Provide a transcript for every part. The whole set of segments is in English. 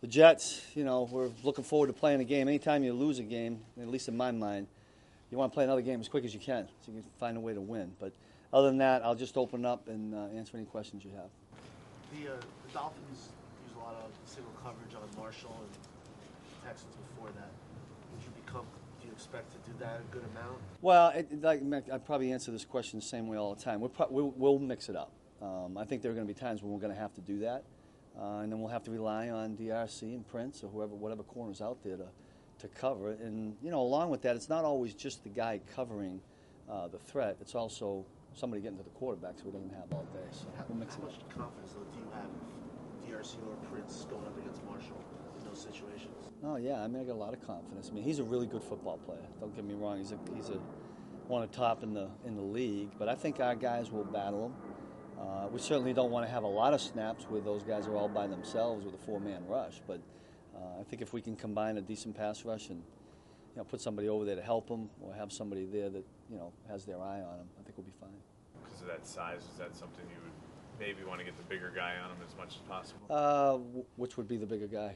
The Jets, we're looking forward to playing a game. Anytime you lose a game, at least in my mind, you want to play another game as quick as you can so you can find a way to win. But other than that, I'll just open up and answer any questions you have. The Dolphins use a lot of single coverage on Marshall and Texans before that. Do you expect to do that a good amount? Well, I probably answer this question the same way all the time. We'll mix it up. I think there are going to be times when we're going to have to do that. And then we'll have to rely on DRC and Prince or whatever corner's out there to cover it. And, along with that, it's not always just the guy covering the threat. It's also somebody getting to the quarterback so we don't have all day. So we'll mix it up. How much confidence, though, do you have if DRC or Prince going up against Marshall in those situations? Oh, yeah. I got a lot of confidence. He's a really good football player. Don't get me wrong. He's one of the top in the league. But I think our guys will battle him. We certainly don't want to have a lot of snaps where those guys are all by themselves with a four-man rush. But I think if we can combine a decent pass rush and put somebody over there to help them or have somebody there that has their eye on them, I think we'll be fine. Because of that size, is that something you would maybe want to get the bigger guy on him as much as possible? Which would be the bigger guy?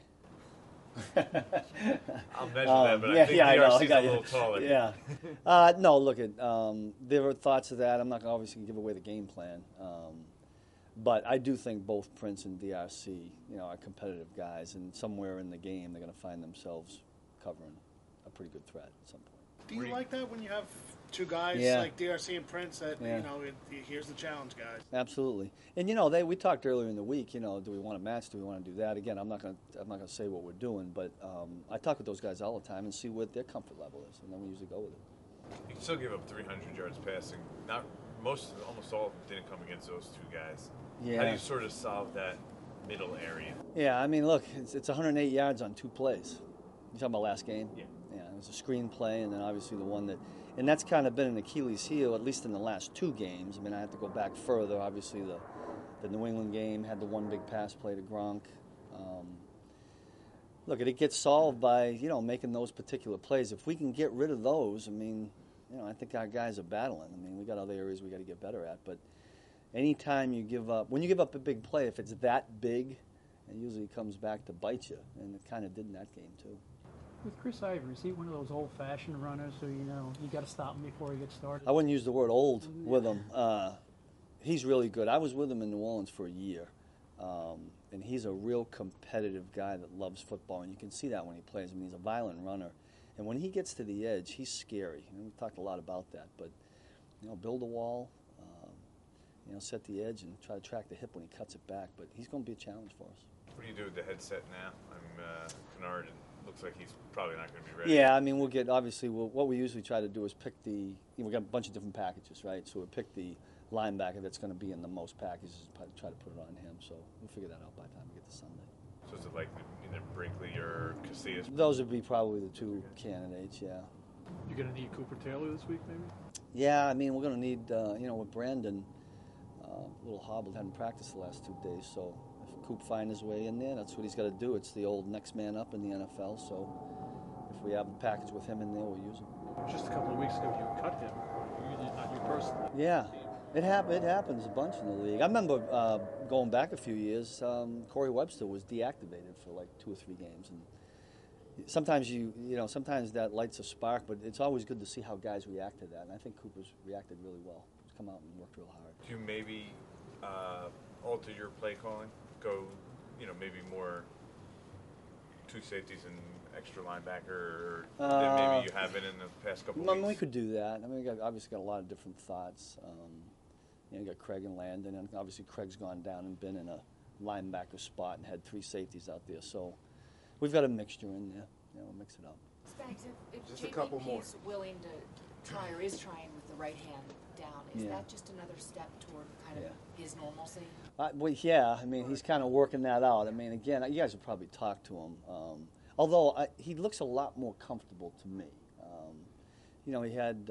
I'll measure that, but I think DRC's a little taller. Yeah. No, look, there are thoughts of that. I'm not going to obviously give away the game plan. But I do think both Prince and DRC, are competitive guys, and somewhere in the game they're going to find themselves covering a pretty good threat at some point. Do you like that when you have two guys like DRC and Prince that, here's the challenge, guys? Absolutely. And, we talked earlier in the week, do we want to match? Do we want to do that? Again, I'm not going to say what we're doing, but I talk with those guys all the time and see what their comfort level is, and then we usually go with it. You can still give up 300 yards passing. Almost all of them didn't come against those two guys. Yeah. How do you sort of solve that middle area? Yeah, look, it's 108 yards on 2 plays. You talking about last game? Yeah. Yeah, it was a screen play, and then obviously the one that, and that's kind of been an Achilles heel, at least in the last 2 games. I have to go back further. Obviously, the New England game had the one big pass play to Gronk. Look, it gets solved by, making those particular plays. If we can get rid of those, I think our guys are battling. We got other areas we got to get better at, but anytime when you give up a big play, if it's that big, it usually comes back to bite you, and it kind of did in that game too. With Chris Ivory, is he one of those old-fashioned runners who, you got to stop him before he gets started? I wouldn't use the word old with him. He's really good. I was with him in New Orleans for a year, and he's a real competitive guy that loves football, and you can see that when he plays. He's a violent runner, and when he gets to the edge, he's scary. We've talked a lot about that, but build a wall, set the edge and try to track the hip when he cuts it back, but he's going to be a challenge for us. What do you do with the headset now? Kennard, it looks like he's probably not going to be ready. Yeah, we'll get, obviously, what we usually try to do is pick we've got a bunch of different packages, right? So we'll pick the linebacker that's going to be in the most packages and try to put it on him. So we'll figure that out by the time we get to Sunday. So is it like either Brinkley or Casillas? Those would be probably the 2 candidates, yeah. You're going to need Cooper Taylor this week, maybe? Yeah, we're going to need, with Brandon, a little hobbled, hadn't practiced the last 2 days, so if Coop finds his way in there, that's what he's got to do. It's the old next man up in the NFL, so if we have a package with him in there, we'll use him. Just a couple of weeks ago, you cut him. Not you personally. Yeah, it happens a bunch in the league. I remember going back a few years, Corey Webster was deactivated for like 2 or 3 games, and sometimes sometimes that lights a spark, but it's always good to see how guys react to that, and I think Cooper's reacted really well. He's come out and worked real hard. Do you maybe alter your play calling? Go, maybe more 2 safeties and extra linebacker than maybe you have been in the past couple of weeks? We could do that. We obviously got a lot of different thoughts. You got Craig and Landon, and obviously Craig's gone down and been in a linebacker spot and had 3 safeties out there. So we've got a mixture in there. We'll mix it up. Spags, if Just a couple more. JPP's willing to try or is trying with the right hand down, is that just another step toward kind of his normalcy? He's kind of working that out. Again, you guys have probably talked to him. Although he looks a lot more comfortable to me. He had.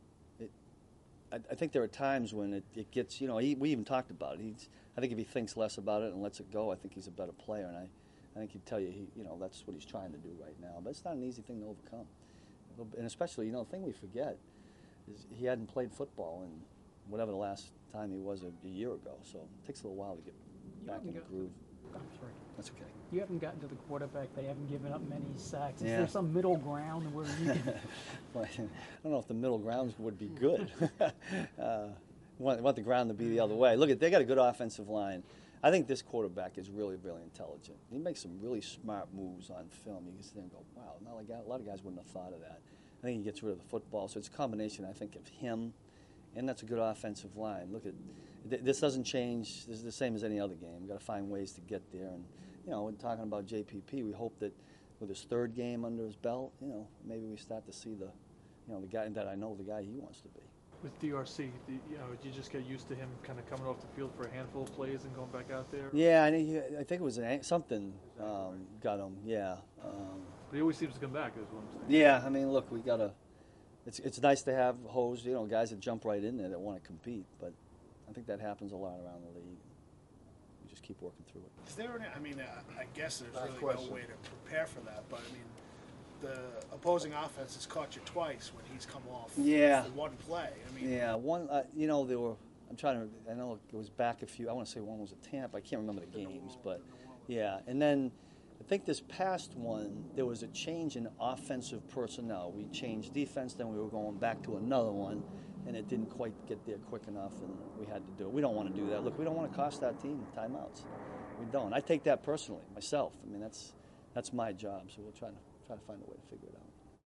I think there are times when it gets. We even talked about it. I think if he thinks less about it and lets it go, I think he's a better player. And I think he'd tell you, that's what he's trying to do right now. But it's not an easy thing to overcome. And especially, the thing we forget is he hadn't played football in whatever the last time he was a year ago. So it takes a little while to get back in the groove. I'm sorry. That's okay. You haven't gotten to the quarterback. They haven't given up many sacks. Is Yeah. there some middle ground where you can? Well, I don't know if the middle ground would be good. Want the ground to be the other way. Look, they got a good offensive line. I think this quarterback is really, really intelligent. He makes some really smart moves on film. You can sit there and go, wow, a lot of guys wouldn't have thought of that. I think he gets rid of the football. So it's a combination, I think, of him, and that's a good offensive line. Look, this doesn't change. This is the same as any other game. We've got to find ways to get there. And, when talking about JPP, we hope that with his third game under his belt, maybe we start to see the guy that I know, the guy he wants to be. With DRC, you just get used to him kind of coming off the field for a handful of plays and going back out there? Yeah, I think it was something got him, yeah. But he always seems to come back, is what I'm saying. Yeah, I mean, look, we got to – it's nice to have hose, guys that jump right in there that want to compete, but I think that happens a lot around the league. We just keep working through it. Is there any, I guess there's Last really question. no way to prepare for that, but the opposing offense has caught you twice when he's come off for one play. Yeah, one, there were, I know it was back I want to say one was at Tampa. I can't remember the games, but yeah. And then I think this past one, there was a change in offensive personnel. We changed defense, then we were going back to another one, and it didn't quite get there quick enough, and we had to do it. We don't want to do that. Look, we don't want to cost our team timeouts. We don't. I take that personally, myself. That's my job, so we'll try to find a way to figure it out.